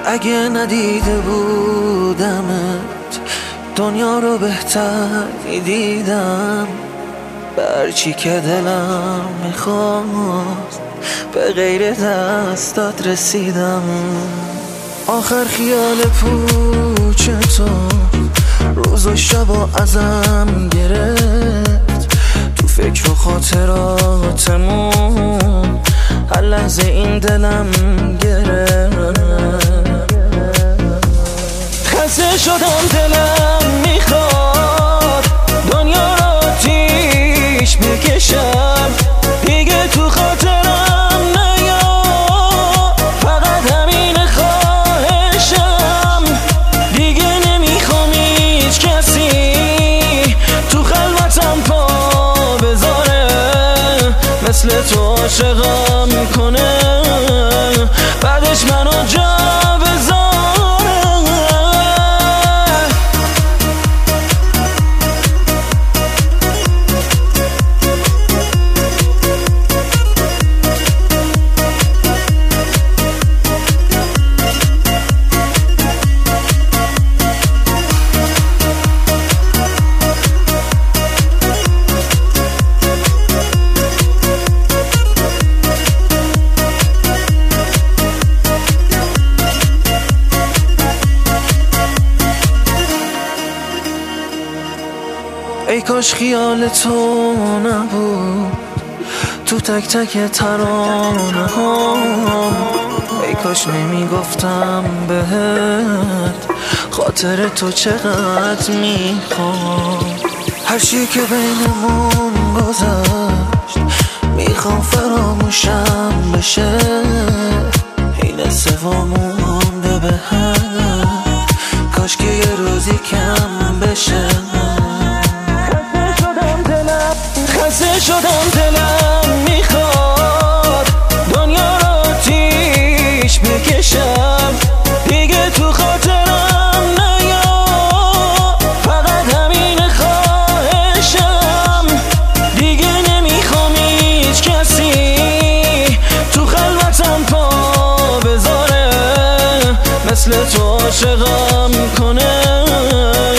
اگه ندیده بودمت دنیا رو بهتر میدیدم. برچی که دلم میخواست به غیر دستات رسیدم. آخر خیال پوچ تو روز و شب و ازم گرفت. تو فکر و خاطراتمون هر لحظه این دلم گرفت. خسته شدم دلم میخواد دنیا رو آتیش بکشم. دیگه تو خاطرم نیا، فقط همین خواهشم. دیگه نمیخوام هیچ کسی تو خلوتم پا بذاره، مثل تو عاشقم کنه بعدش منو جا بذاره. ای کاش خیال تو نبود تو تک تک ترانه ها. ای کاش نمیگفتم بهت خاطر تو چقدر میخوام. هر چی که بینمون گذشت میخوام فراموشم بشه. این سوامون مونده به هم، کاش که یه روزی کم بشه. خسته شدم دلم میخواد دنیا رو آتیش بکشم. دیگه تو خاطرم نیا، فقط همین خواهشم. دیگه نمیخوام هیچ کسی تو خلوتم پا بذاره، مثل تو عاشقم کنه